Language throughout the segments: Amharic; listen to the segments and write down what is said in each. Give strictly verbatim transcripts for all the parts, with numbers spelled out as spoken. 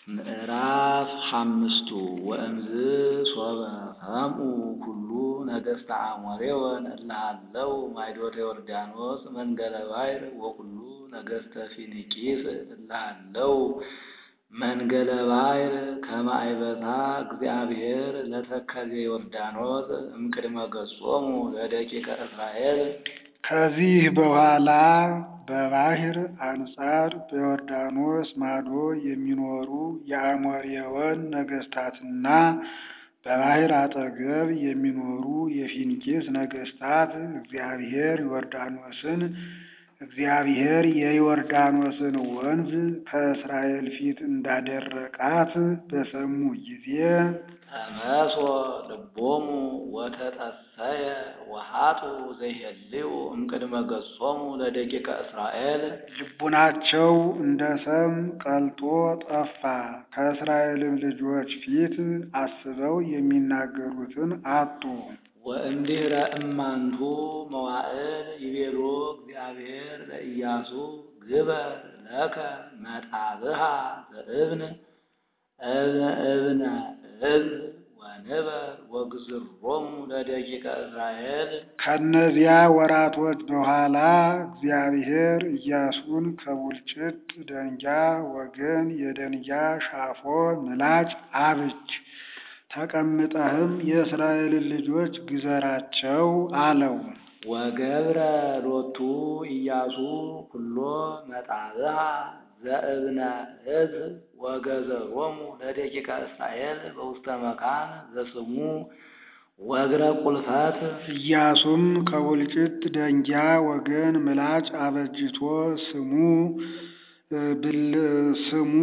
ምዕራፍ ሓምስቱ ወእምዝ ሶበ ሰምኡ ኩሉ ነገሥተ አሞሬወን እለ ሃለው ማይዶተ ዮርዳኖስ መንገለ ባሕር ወኩሉ ነገሥተ ፊንቂስ እለ ሃለው መንገለ ባሕር ከመ አይበሳ እግዚአብሔር ለተከዜ ዮርዳኖስ እምቅድመ ገጾሙ ለደቂቀ እስራኤል። ከዚህ በኋላ በባሕር አንጻር በዮርዳኖስ ማዶ የሚኖሩ የአሞሬወን ነገሥታትና በባሕር አጠገብ የሚኖሩ የፊንቄስ ነገሥታት እግዚአብሔር ዮርዳኖስን እግዚአብሔር የዮርዳኖስን ወንዝ ከእስራኤል ፊት እንዳደረቃት በሰሙ ጊዜ ተመሶ ልቦሙ ወተጠሰየ ወሃጡ ዘይሄልዩ እምቅድመ ገጾሙ ለደቂቀ እስራኤል። ልቡናቸው እንደ ሰም ቀልጦ ጠፋ፣ ከእስራኤልም ልጆች ፊት አስበው የሚናገሩትን አጡ። ወእምድኅረ እማንቱ መዋዕል ይቤሎ እግዚአብሔር ለኢያሱ ግበር ለከ መጣብሃ ዘእብን እብነ እዝ ወንበር ወግዝሮሙ ለደቂቀ እስራኤል። ከእነዚያ ወራቶች በኋላ እግዚአብሔር ኢያሱን ከቡልጭት ደንጊያ ወገን የደንጊያ ሻፎ ምላጭ አብጅ፣ ተቀምጠህም የእስራኤልን ልጆች ግዘራቸው አለው። ወገብረ ሎቱ ኢያሱ ኩሎ መጣብሃ ዘእብነ እዝ ወገዘሮሙ ለደቂቀ እስራኤል በውስተ መካን ዘስሙ ወግረ ቁልፈት። ኢያሱም ከቡልጭት ደንጊያ ወገን ምላጭ አበጅቶ ስሙ ስሙ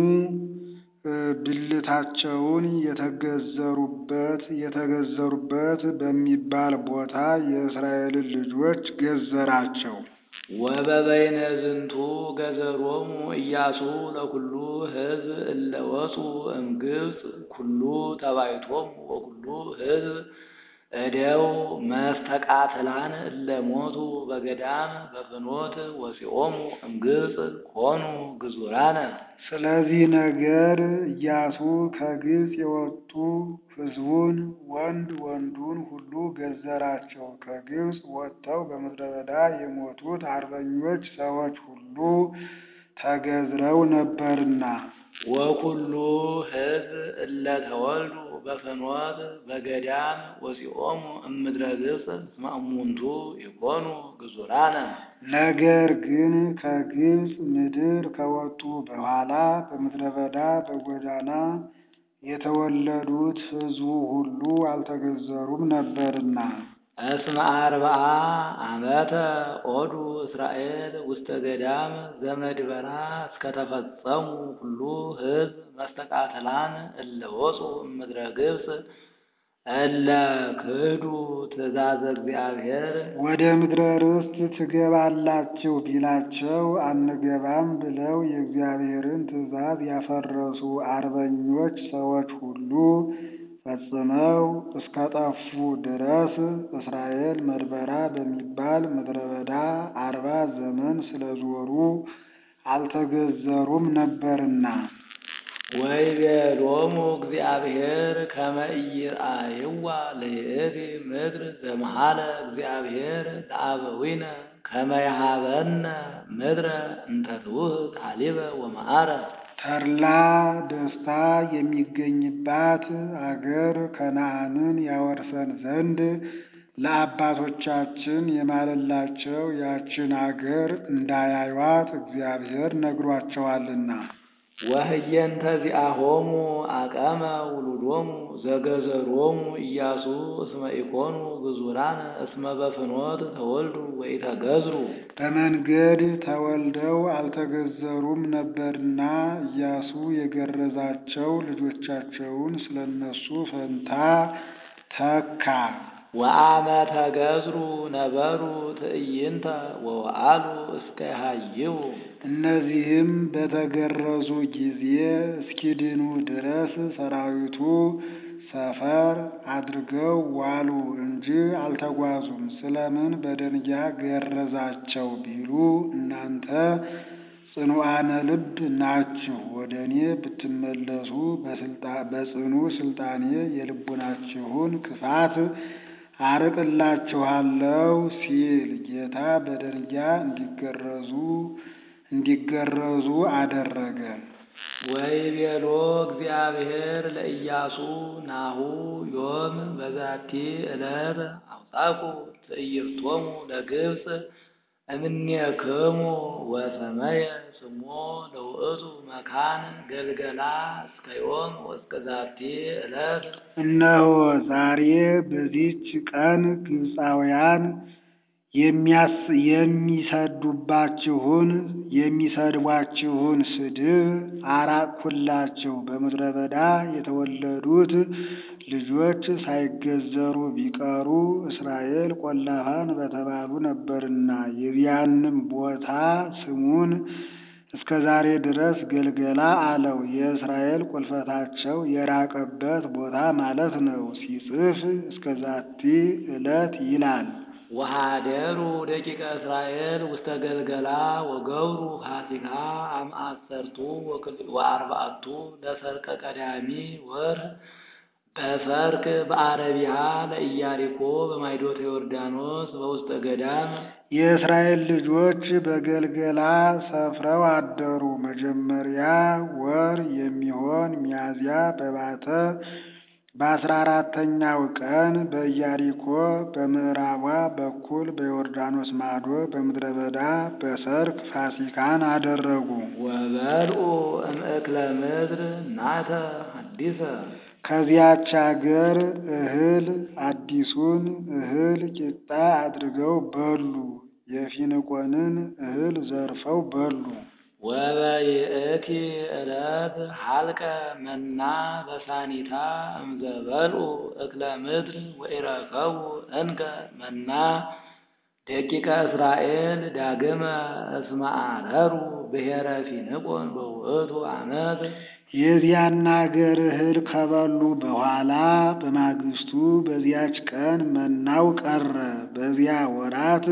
ብልታቸውን የተገዘሩበት የተገዘሩበት በሚባል ቦታ የእስራኤልን ልጆች ገዘራቸው። ወበበይነ ዝንቱ ገዘሮሙ ኢያሱ ለኩሉ ሕዝብ እለ ወፁ እምግብፅ ኩሉ ተባይቶሙ ወኩሉ ሕዝብ እደው መስተቃትላን እለ ሞቱ በገዳም በፍኖት ወፂኦሙ እምግብፅ ኮኑ ግዙራነ። ስለዚህ ነገር ኢያሱ ከግብፅ የወጡ ሕዝቡን ወንድ ወንዱን ሁሉ ገዘራቸው። ከግብፅ ወጥተው በምድረ በዳ የሞቱት አርበኞች ሰዎች ሁሉ ተገዝረው ነበርና። ወኩሉ ሕዝብ እለ ተወልዱ በፍኖት በገዳም ወፂኦሙ እምድረ ግብፅ እስመ እሙንቱ ይኮኑ ግዙራነ። ነገር ግን ከግብፅ ምድር ከወጡ በኋላ በምድረ በዳ በጎዳና የተወለዱት ሕዝቡ ሁሉ አልተገዘሩም ነበርና። እስመ አርብዓ ዓመተ ኦዱ እስራኤል ውስተ ገዳም ዘመድበራ እስከተፈጸሙ ሁሉ ሕዝብ መስተቃትላን እለ ወፁ እምድረ ግብፅ እለ ክህዱ ትእዛዘ እግዚአብሔር። ወደ ምድረ ርስት ትገባላችሁ ቢላቸው አንገባም ብለው የእግዚአብሔርን ትእዛዝ ያፈረሱ አርበኞች ሰዎች ሁሉ ፈጽመው እስከጠፉ ድረስ እስራኤል መድበራ በሚባል ምድረ በዳ አርባ ዘመን ስለዞሩ አልተገዘሩም ነበርና። ወይቤሎሙ እግዚአብሔር ከመ ኢይርአይዋ ለይእቲ ምድር ዘመሃለ እግዚአብሔር ለአበዊነ ከመ ይሃበነ ምድረ እንተ ትውህብ ሐሊበ ወመዓረ። ተድላ ደስታ የሚገኝባት አገር ከነዓንን ያወርሰን ዘንድ ለአባቶቻችን የማለላቸው ያችን አገር እንዳያዩአት እግዚአብሔር ነግሯቸዋልና። ወህየንተ ዚአሆሙ አቀመ ውሉዶሙ ዘገዘሮሙ ኢያሱ እስመ ኢኮኑ ግዙራነ እስመ በፍኖት ተወልዱ ወኢተገዝሩ። በመንገድ ተወልደው አልተገዘሩም ነበርና ኢያሱ የገረዛቸው ልጆቻቸውን ስለነሱ ፈንታ ተካ። ወአመ ተገዝሩ ነበሩ ትዕይንተ ወወአሉ እስከ ይሃይው። እነዚህም በተገረዙ ጊዜ እስኪድኑ ድረስ ሰራዊቱ ሰፈር አድርገው ዋሉ እንጂ አልተጓዙም። ስለምን በደንጊያ ገረዛቸው ቢሉ እናንተ ጽኑዓነ ልብ ናችሁ። ወደ እኔ ብትመለሱ በጽኑ ስልጣኔ የልቡናችሁን ክፋት አርቅላችኋለሁ ሲል ጌታ በደንጊያ እንዲገረዙ እንዲገረዙ አደረገ። ወይቤሎ እግዚአብሔር ለኢያሱ ናሁ ዮም በዛቲ ዕለት አውጣኩ ትዕይርቶሙ ለግብፅ እምኔክሙ ወሰመየ ስሞ ለውእቱ መካን ገልገላ እስከ ዮም ወእስከ ዛቲ ዕለት። እነሆ ዛሬ በዚች ቀን ግብፃውያን የሚሰዱባችሁን የሚሰድቧችሁን ስድብ አራቅሁላችሁ። በምድረ በዳ የተወለዱት ልጆች ሳይገዘሩ ቢቀሩ እስራኤል ቆላፋን በተባሉ ነበርና የዚያንም ቦታ ስሙን እስከ ዛሬ ድረስ ገልገላ አለው። የእስራኤል ቁልፈታቸው የራቀበት ቦታ ማለት ነው። ሲጽፍ እስከ ዛቲ ዕለት ይላል። ወሃደሩ ደቂቀ እስራኤል ውስተ ገልገላ ወገብሩ ፋሲካ አም አሰርቱ ወአርባዕቱ ለሰርቀ ቀዳሚ ወር በሰርክ በአረቢያ ለኢያሪኮ በማይዶተ ዮርዳኖስ በውስጠ ገዳም። የእስራኤል ልጆች በገልገላ ሰፍረው አደሩ። መጀመሪያ ወር የሚሆን ሚያዝያ በባተ በአስራ አራተኛው ቀን በኢያሪኮ በምዕራቧ በኩል በዮርዳኖስ ማዶ በምድረ በዳ በሰርክ ፋሲካን አደረጉ። ወበልዑ እምእክለ ምድር ናተ ሐዲሰ ከዚያች አገር እህል አዲሱን እህል ቂጣ አድርገው በሉ። የፊንቆንን እህል ዘርፈው በሉ። ወበይእቲ ዕለት ሀልቀ መና በሳኒታ እምዘበልዑ እክለ ምድር ወኢረከቡ እንከ መና ደቂቀ እስራኤል ዳግመ እስመ አረሩ ብሔረ ፊንቆን በውእቱ ዓመት። የዚያን አገር እህል ከበሉ በኋላ በማግስቱ በዚያች ቀን መናው ቀረ። በዚያ ወራት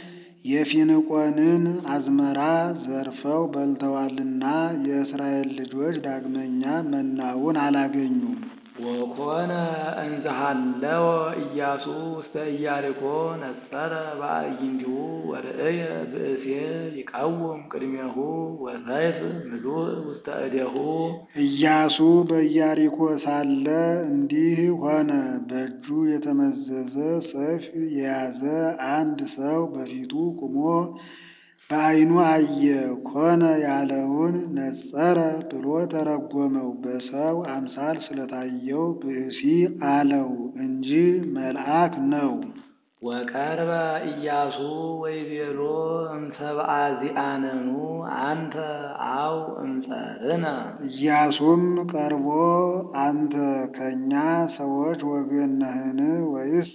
የፊንቆንን አዝመራ ዘርፈው በልተዋልና የእስራኤል ልጆች ዳግመኛ መናውን አላገኙም። ወኮነ እንዘ ሀለወ ኢያሱ ውስተ ኢያሪኮ ነጸረ በአዕይንቲሁ ወርእየ ብእሴ ይቃወም ቅድሜሁ ወሰይፍ ምሉእ ውስተ እዴሁ። ኢያሱ በኢያሪኮ ሳለ እንዲህ ሆነ። በእጁ የተመዘዘ ሰይፍ የያዘ አንድ ሰው በፊቱ ቆሞ በዓይኑ አየ። ኮነ ያለውን ነጸረ ብሎ ተረጎመው። በሰው አምሳል ስለታየው ብእሲ አለው እንጂ መልአክ ነው። ወቀርበ ኢያሱ ወይቤሎ እምሰብአ ዚአነኑ አንተ አው እምጸርነ። ኢያሱም ቀርቦ አንተ ከእኛ ሰዎች ወገን ነህን ወይስ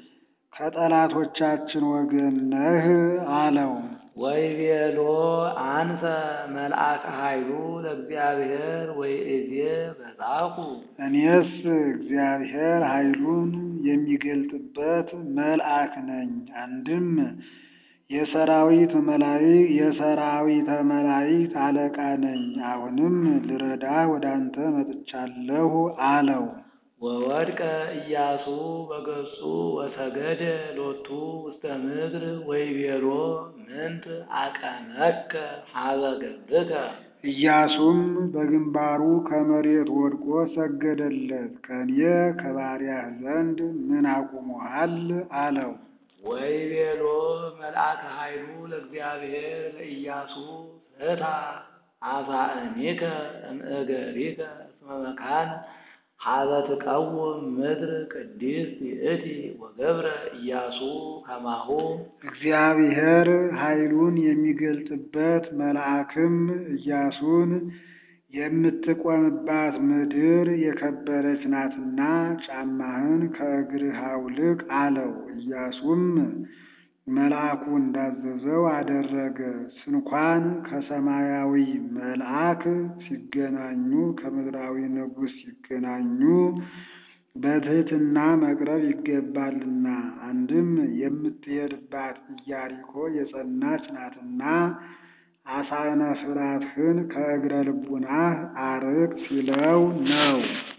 ከጠላቶቻችን ወገን ነህ አለው። ወይቤሎ አንሰ መልአከ ኃይሉ ለእግዚአብሔር ወይእዜ በጻኩ። እኔስ እግዚአብሔር ኃይሉን የሚገልጥበት መልአክ ነኝ። አንድም የሰራዊት መላእክት የሰራዊተ መላእክት አለቃ ነኝ። አሁንም ልረዳ ወደ አንተ መጥቻለሁ አለው። ወወድቀ ኢያሱ በገጹ ወሰገደ ሎቱ ውስተ ምድር ወይቤሎ ምንት አቀነከ ሀበ ገብርከ። ኢያሱም በግንባሩ ከመሬት ወድቆ ሰገደለት። ከኔ ከባሪያህ ዘንድ ምን አቁሞሃል አለው። ወይቤሎ መልአከ ኃይሉ ለእግዚአብሔር ለኢያሱ ፍታ አሳእኒከ እምእገሪከ እስመ መካን ሀበ ትቀውም ምድር ቅድስት ይእቲ ወገብረ ኢያሱ ከማሁ። እግዚአብሔር ኃይሉን የሚገልጥበት መልአክም ኢያሱን የምትቆምባት ምድር የከበረች ናትና ጫማህን ከእግርህ አውልቅ አለው። ኢያሱም መልአኩ እንዳዘዘው አደረገ። ስንኳን ከሰማያዊ መልአክ ሲገናኙ ከምድራዊ ንጉሥ ሲገናኙ በትሕትና መቅረብ ይገባልና። አንድም የምትሄድባት ኢያሪኮ የጸናች ናትና አሳነ ፍራትህን ከእግረ ልቡናህ አርቅ ሲለው ነው።